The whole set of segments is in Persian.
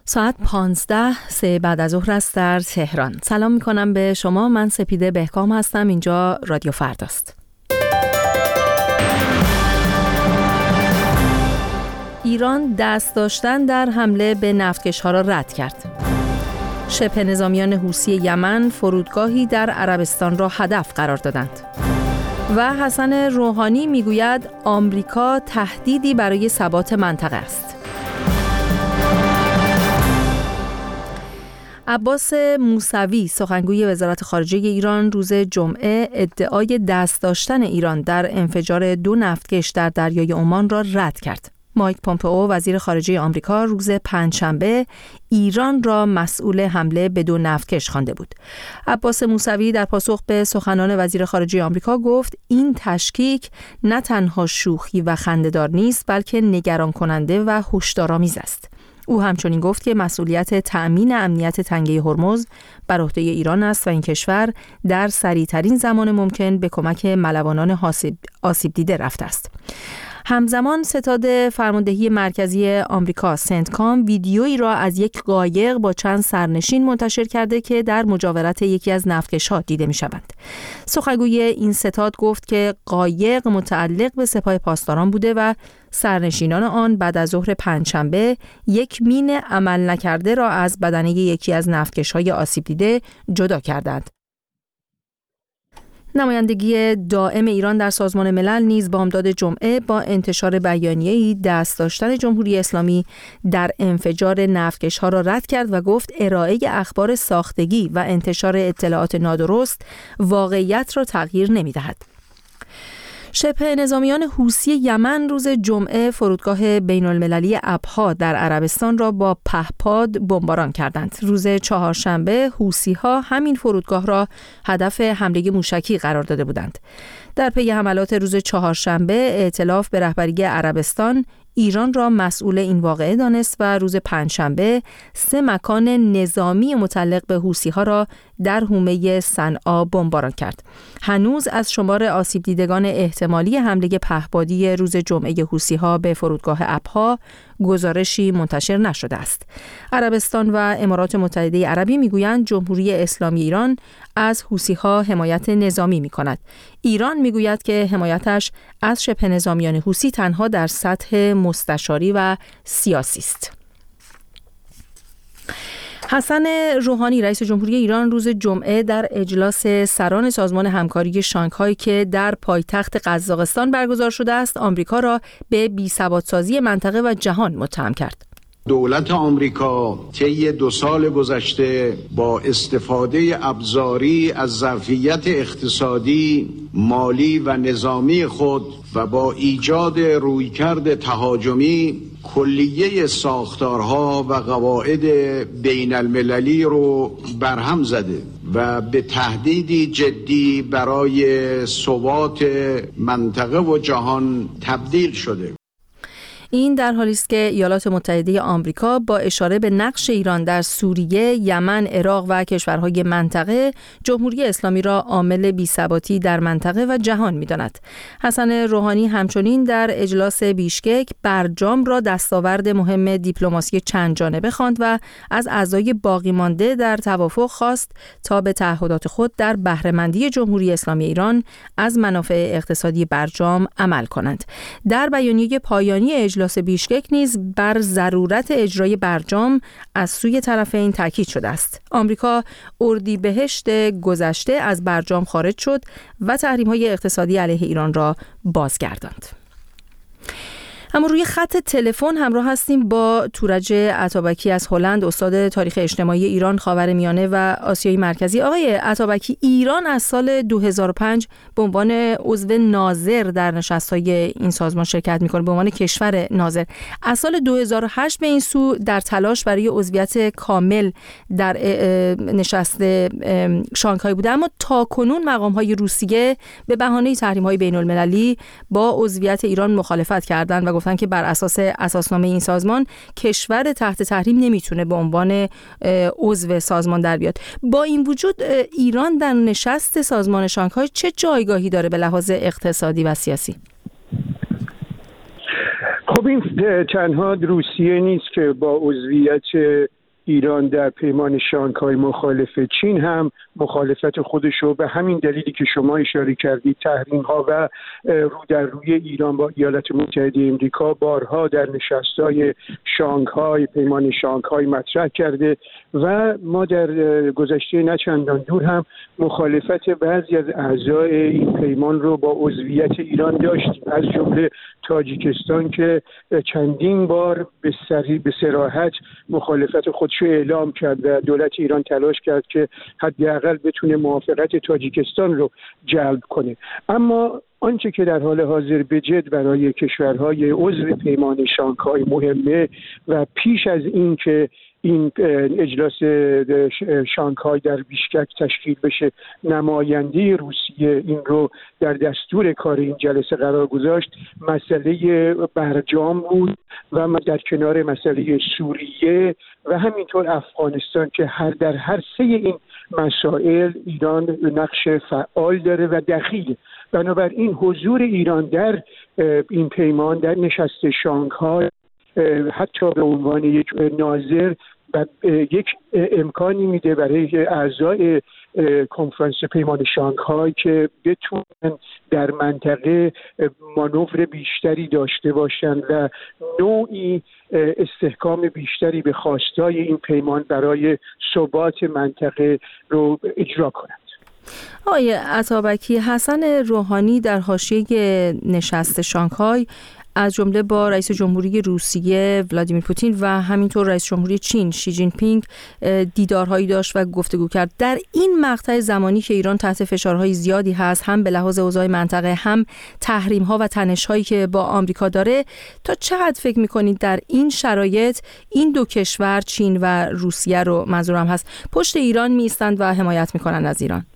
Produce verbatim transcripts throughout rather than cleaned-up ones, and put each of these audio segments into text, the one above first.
ساعت پانزده سه بعد از ظهر است در تهران. سلام میکنم به شما. من سپیده بهکام هستم. اینجا رادیو فرداست. ایران دست داشتن در حمله به نفتکش‌ها را رد کرد. شبه نظامیان حوثی یمن فرودگاهی در عربستان را هدف قرار دادند. و حسن روحانی میگوید آمریکا تهدیدی برای ثبات منطقه است. عباس موسوی سخنگوی وزارت خارجه ایران روز جمعه ادعای دست داشتن ایران در انفجار دو نفتکش در دریای عمان را رد کرد. مایک پومپئو وزیر خارجه آمریکا روز پنجشنبه ایران را مسئول حمله به دو نفتکش خوانده بود. عباس موسوی در پاسخ به سخنان وزیر خارجه آمریکا گفت این تشکیک نه تنها شوخی و خنده‌دار نیست بلکه نگران کننده و هشدارآمیز است. او همچنین گفت که مسئولیت تأمین امنیت تنگه هرمز بر عهده ایران است و این کشور در سریع‌ترین زمان ممکن به کمک ملوانان آسیب دیده رفته است. همزمان ستاد فرماندهی مرکزی آمریکا سنتکام ویدیویی را از یک قایق با چند سرنشین منتشر کرده که در مجاورت یکی از نفتکش‌ها دیده می‌شوند. سخنگوی این ستاد گفت که قایق متعلق به سپاه پاسداران بوده و سرنشینان آن بعد از ظهر پنجشنبه یک مین عمل نکرده را از بدنه یکی از نفتکش‌های آسیب دیده جدا کردند. نمایندگی دائم ایران در سازمان ملل نیز بامداد جمعه با انتشار بیانیه‌ای دست داشتن جمهوری اسلامی در انفجار نفتکش‌ها را رد کرد و گفت ارائه اخبار ساختگی و انتشار اطلاعات نادرست واقعیت را تغییر نمی‌دهد. شبه نظامیان حوثی یمن روز جمعه فرودگاه بین المللی ابها در عربستان را با پهپاد بمباران کردند. روز چهارشنبه حوثی‌ها همین فرودگاه را هدف حمله موشکی قرار داده بودند. در پی حملات روز چهارشنبه ائتلاف به رهبری عربستان ایران را مسئول این واقعه دانست و روز پنجشنبه سه مکان نظامی متعلق به حوثی‌ها را در حومه صنعا بمباران کرد. هنوز از شمار آسیب دیدگان احتمالی حمله پهپادی روز جمعه حوثی‌ها به فرودگاه ابها گزارشی منتشر نشده است. عربستان و امارات متحده عربی میگویند جمهوری اسلامی ایران از حوثی‌ها حمایت نظامی می‌کند. ایران میگوید که حمایتش از شبه نظامیان حوثی تنها در سطح مستشاری و سیاسی است. حسن روحانی رئیس جمهوری ایران روز جمعه در اجلاس سران سازمان همکاری شانگهای که در پایتخت قزاقستان برگزار شده است، آمریکا را به بی‌ثبات‌سازی منطقه و جهان متهم کرد. دولت آمریکا طی دو سال گذشته با استفاده ابزاری از ظرفیت اقتصادی، مالی و نظامی خود و با ایجاد رویکرد تهاجمی کلیه ساختارها و قواعد بین المللی رو برهم زده و به تهدیدی جدی برای ثبات منطقه و جهان تبدیل شده. این در حالی است که ایالات متحده آمریکا با اشاره به نقش ایران در سوریه، یمن، عراق و کشورهای منطقه، جمهوری اسلامی را عامل بی‌ثباتی در منطقه و جهان می‌داند. حسن روحانی همچنین در اجلاس بیشکک برجام را دستاورد مهم دیپلماسی چند جانبه خواند و از اعضای باقی مانده در توافق خواست تا به تعهدات خود در بهره‌مندی جمهوری اسلامی ایران از منافع اقتصادی برجام عمل کنند. در بیانیه پایانی اجلاس بیشکک نیز بر ضرورت اجرای برجام از سوی طرفین تاکید شده است. آمریکا اردیبهشت گذشته از برجام خارج شد و تحریم‌های اقتصادی علیه ایران را بازگرداند. اما روی خط تلفن همراه هستیم با تورج عطابکی از هلند، استاد تاریخ اجتماعی ایران، خاورمیانه و آسیای مرکزی. آقای عطابکی، ایران از سال دو هزار و پنج به عنوان عضو ناظر در نشست‌های این سازمان شرکت می‌کنه، به عنوان کشور ناظر. از سال دو هزار و هشت به این سو در تلاش برای عضویت کامل در نشست شانگهای بوده، اما تاکنون مقام‌های روسیه به بهانه تحریم‌های بین‌المللی با عضویت ایران مخالفت کردند و گفتن که بر اساس اساسنامه این سازمان کشور تحت تحریم نمیتونه به عنوان عضو سازمان در بیاد. با این وجود ایران در نشست سازمان شانگهای چه جایگاهی داره به لحاظ اقتصادی و سیاسی؟ خب این تنها روسیه نیست که با عضویت ایران در پیمان شانگهای مخالفه. چین هم مخالفت خودش رو به همین دلیلی که شما اشاره کردید، تحریم ها و رو در روی ایران با ایالات متحده آمریکا بارها در نشست‌های شانگهای پیمان شانگهای مطرح کرده و ما در گذشته نه چندان دور هم مخالفت بعضی از اعضای این پیمان رو با عضویت ایران داشتیم، از جمله تاجیکستان که چندین بار به سری به صراحت مخالفت خودش رو اعلام کرد و دولت ایران تلاش کرد که حداقل بتونه موافقت تاجیکستان رو جلب کنه. اما آنچه که در حال حاضر به جد برای کشورهای عضو پیمان شانگهای مهمه و پیش از این که این اجلاس شانگهای در بیشکک تشکیل بشه، نماینده روسیه این رو در دستور کار این جلسه قرار گذاشت، مسئله برجام بود و در کنار مسئله سوریه و همینطور افغانستان که هر در هر سه این مسائل ایران نقش فعال داره و دخیل. بنابراین حضور ایران در این پیمان، در نشست شانگهای، حتی به عنوان یک ناظر، یک امکانی میده برای اعضای کنفرانس پیمان شانگهای که بتونن در منطقه مانور بیشتری داشته باشند و نوعی استحکام بیشتری به خواستای این پیمان برای ثبات منطقه رو اجرا کنند. آقای عطابکی، حسن روحانی در حاشیه نشست شانگهای از جمله با رئیس جمهوری روسیه ولادیمیر پوتین و همینطور رئیس جمهوری چین شی جین پینگ دیدارهایی داشت و گفتگو کرد. در این مقطع زمانی که ایران تحت فشارهای زیادی هست، هم به لحاظ اوضاع منطقه، هم تحریم‌ها و تنش‌هایی که با آمریکا داره، تا چقدر فکر می‌کنید در این شرایط این دو کشور، چین و روسیه رو منظورم هست، پشت ایران می‌ایستند و حمایت می‌کنند از ایران؟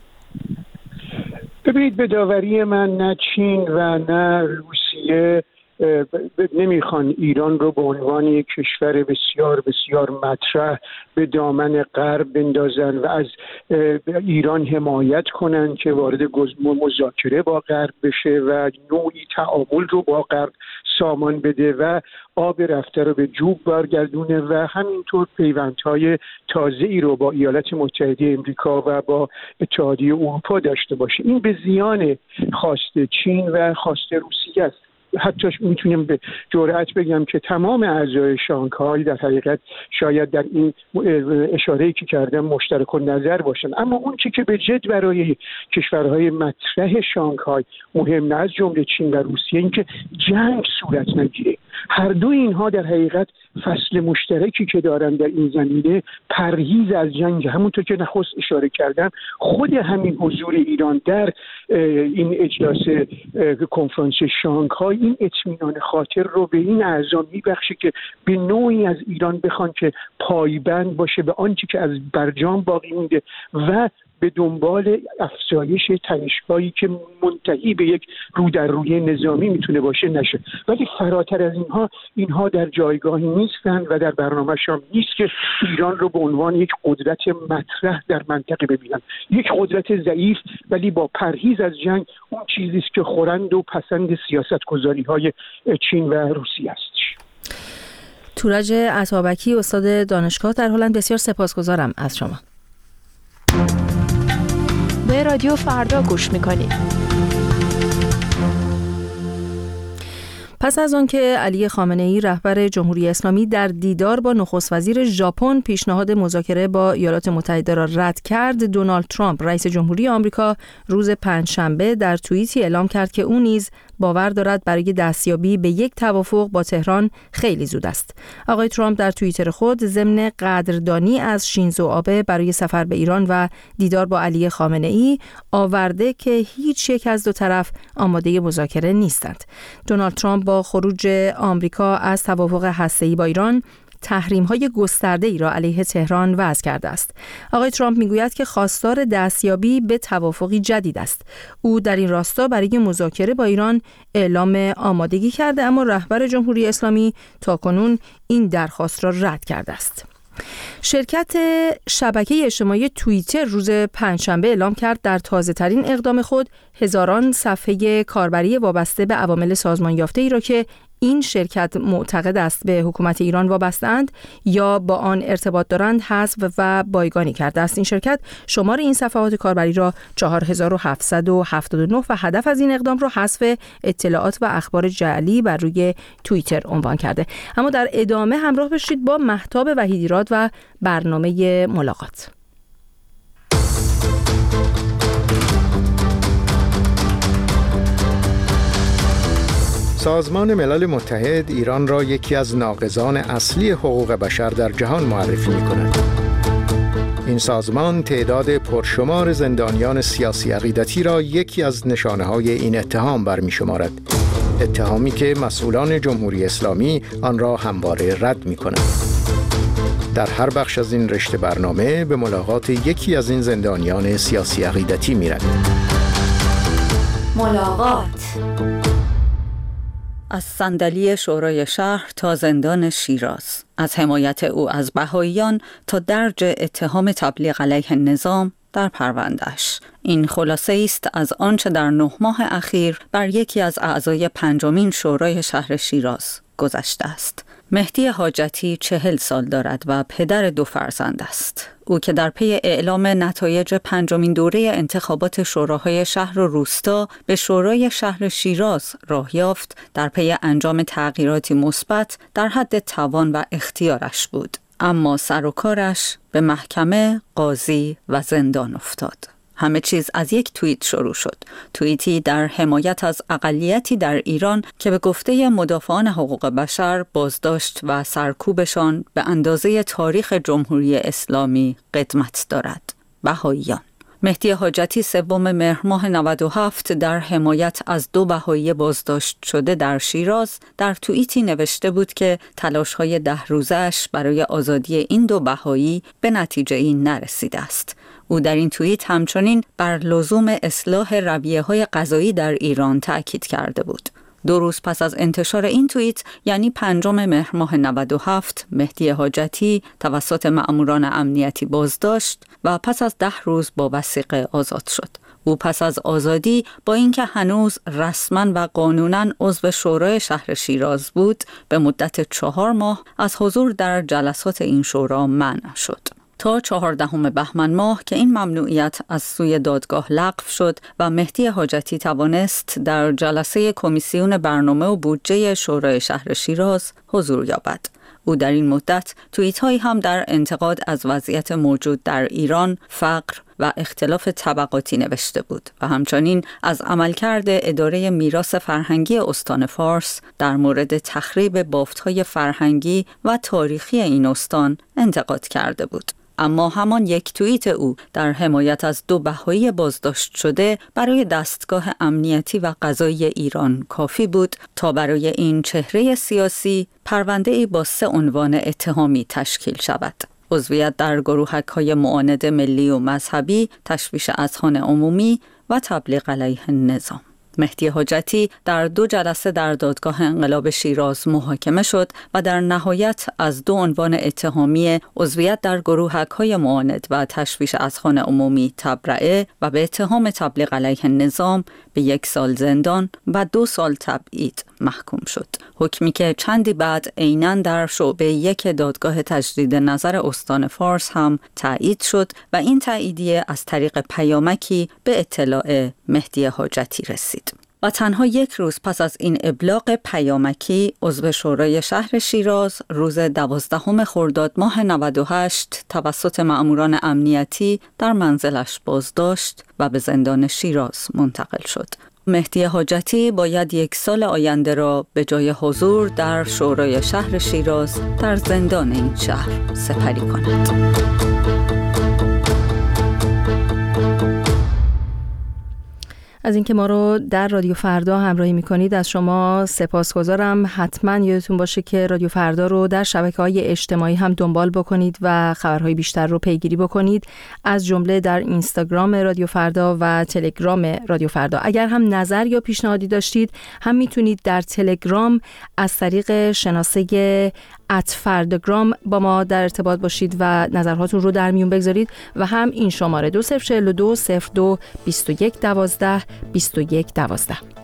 ببینید، به داوری من نه چین و نه روسیه نمیخوان ایران رو به عنوان یک کشور بسیار بسیار مطرح به دامن غرب بندازن و از ایران حمایت کنن که وارد مذاکره با غرب بشه و نوعی تعامل رو با غرب سامان بده و آب رفته رو به جوب برگردونه و همینطور پیوندهای تازه‌ای رو با ایالات متحده آمریکا و با اتحادیه اروپا داشته باشه. این به زیان خواست چین و خواست روسیه است. حتی میتونیم به جرئت بگم که تمام اعضای شانگهای در حقیقت شاید در این اشاره‌ای که کردم مشترک النظر باشن. اما اون چیزی که به جد برای کشورهای مطرح شانگهای مهم، از جمله چین و روسیه، این که جنگ صورت نگیره. هر دو اینها در حقیقت فصل مشترکی که دارن در این زمینه پرهیز از جنگ. همونطور که نخست اشاره کردم، خود همین حضور ایران در این اجلاس کنفرانس شانگهای این اطمینان خاطر رو به این اعضا میبخشه که به نوعی از ایران بخوان که پایبند باشه به آنچه که از برجام باقی مونده و به دنبال افزایش تنش‌هایی که منتهی به یک رو در روی نظامی میتونه باشه نشه. ولی فراتر از اینها اینها در جایگاهی نیستن و در برنامه‌شان نیست که ایران رو به عنوان یک قدرت مطرح در منطقه ببینن. یک قدرت ضعیف ولی با پرهیز از جنگ، اون چیزی است که خورند و پسند سیاست‌گذاری‌های چین و روسیه است. تورج عطابکی، استاد دانشگاه در هلند، بسیار سپاسگزارم از شما. به رادیو فردا گوش میکنید. پس از آن که علی خامنه‌ای رهبر جمهوری اسلامی در دیدار با نخست وزیر ژاپن پیشنهاد مذاکره با ایالات متحده را رد کرد، دونالد ترامپ رئیس جمهوری آمریکا روز پنجشنبه در توییتی اعلام کرد که او نیز باور دارد برای دستیابی به یک توافق با تهران خیلی زود است. آقای ترامپ در توییتر خود ضمن قدردانی از شینزو آبه برای سفر به ایران و دیدار با علی خامنه‌ای آورده که هیچ یک از دو طرف آماده مذاکره نیستند. دونالد ترامپ با خروج آمریکا از توافق هسته‌ای با ایران تحریم‌های گسترده‌ای را علیه تهران وضع کرده است. آقای ترامپ می‌گوید که خواستار دستیابی به توافقی جدید است. او در این راستا برای مذاکره با ایران اعلام آمادگی کرده، اما رهبر جمهوری اسلامی تاکنون این درخواست را رد کرده است. شرکت شبکه اجتماعی توییتر روز پنجشنبه اعلام کرد در تازه‌ترین اقدام خود هزاران صفحه کاربری وابسته به عوامل سازمان یافته‌ای را که این شرکت معتقد است به حکومت ایران وابسته‌اند یا با آن ارتباط دارند حذف و بایگانی کرده است. این شرکت شمار این صفحات کاربری را چهار هزار و هفتصد و هفتاد و نه و هدف از این اقدام را حذف اطلاعات و اخبار جعلی بر روی توییتر عنوان کرده. اما در ادامه همراه باشید با مهتاب وحیدی‌راد و برنامه ملاقات. سازمان ملل متحد ایران را یکی از ناقضان اصلی حقوق بشر در جهان معرفی می‌کند. این سازمان تعداد پرشمار زندانیان سیاسی عقیدتی را یکی از نشانه‌های این اتهام برمی‌شمارد. اتهامی که مسئولان جمهوری اسلامی آن را همواره رد می‌کنند. در هر بخش از این رشته برنامه به ملاقات یکی از این زندانیان سیاسی عقیدتی می‌رویم. ملاقات. از صندلی شورای شهر تا زندان شیراز، از حمایت او از بهائیان تا درج اتهام تبلیغ علیه نظام در پرونده‌اش. این خلاصه است از آنچه در نه ماه اخیر بر یکی از اعضای پنجمین شورای شهر شیراز گذشته است. مهدی حاجتی چهل سال دارد و پدر دو فرزند است. او که در پی اعلام نتایج پنجمین دوره انتخابات شوراهای شهر و روستا به شورای شهر شیراز راه یافت، در پی انجام تغییراتی مثبت در حد توان و اختیارش بود. اما سر و کارش به محکمه، قاضی و زندان افتاد. همه چیز از یک توییت شروع شد. توییتی در حمایت از اقلیتی در ایران که به گفته مدافعان حقوق بشر بازداشت و سرکوبشان به اندازه تاریخ جمهوری اسلامی قدمت دارد: بهائیان. مهدی حاجتی سوم مهر ماه نود و هفت در حمایت از دو بهایی بازداشت شده در شیراز در توییتی نوشته بود که تلاش‌های ده روزه‌اش برای آزادی این دو بهایی به نتیجه‌ای نرسیده است. او در این توییت همچنین بر لزوم اصلاح رویه‌های قضایی در ایران تأکید کرده بود. دو روز پس از انتشار این توییت، یعنی پنجم مهر ماه نود و هفت، مهدی حاجتی توسط مأموران امنیتی بازداشت و پس از ده روز با وثیقه آزاد شد. او پس از آزادی با اینکه هنوز رسما و قانونا عضو شورای شهر شیراز بود، به مدت چهار ماه از حضور در جلسات این شورا منع شد. تا چهاردهم بهمن ماه که این ممنوعیت از سوی دادگاه لغو شد و مهدی حاجتی توانست در جلسه کمیسیون برنامه و بودجه شورای شهر شیراز حضور یابد. او در این مدت توییت هایی هم در انتقاد از وضعیت موجود در ایران، فقر و اختلاف طبقاتی نوشته بود و همچنین از عملکرد اداره میراث فرهنگی استان فارس در مورد تخریب بافت‌های فرهنگی و تاریخی این استان انتقاد کرده بود. اما همان یک توییت او در حمایت از دو بهایی بازداشت شده برای دستگاه امنیتی و قضایی ایران کافی بود تا برای این چهره سیاسی پرونده‌ای با سه عنوان اتهامی تشکیل شود: عضویت در گروهک‌های معاند ملی و مذهبی، تشویش اذهان عمومی و تبلیغ علیه نظام. مهدی حاجتی در دو جلسه در دادگاه انقلاب شیراز محاکمه شد و در نهایت از دو عنوان اتهامی عضویت در گروهک‌های معاند و تشویش اذهان عمومی تبرئه و به اتهام تبلیغ علیه نظام به یک سال زندان و دو سال تبعید محکوم شد. حکمی که چندی بعد عیناً در شعبه یک دادگاه تجدید نظر استان فارس هم تایید شد و این تاییدیه از طریق پیامکی به اطلاع مهدی حاجتی رسید. و تنها یک روز پس از این ابلاغ پیامکی، عضو شورای شهر شیراز روز دوازدهم خرداد ماه نود و هشت توسط مأموران امنیتی در منزلش بازداشت و به زندان شیراز منتقل شد. مهدی حاجتی باید یک سال آینده را به جای حضور در شورای شهر شیراز در زندان این شهر سپری کند. از اینکه ما رو در رادیو فردا همراهی می‌کنید از شما سپاسگزارم. حتما یادتون باشه که رادیو فردا رو در شبکه‌های اجتماعی هم دنبال بکنید و خبرهای بیشتر رو پیگیری بکنید، از جمله در اینستاگرام رادیو فردا و تلگرام رادیو فردا. اگر هم نظر یا پیشنهادی داشتید هم میتونید در تلگرام از طریق شناسه ات فرداگرام با ما در ارتباط باشید و نظرهاتون رو در میون بگذارید و هم این شماره دو صفر چهل و دو صفر دو بیست و یک دوازده بیست و یک دوازده.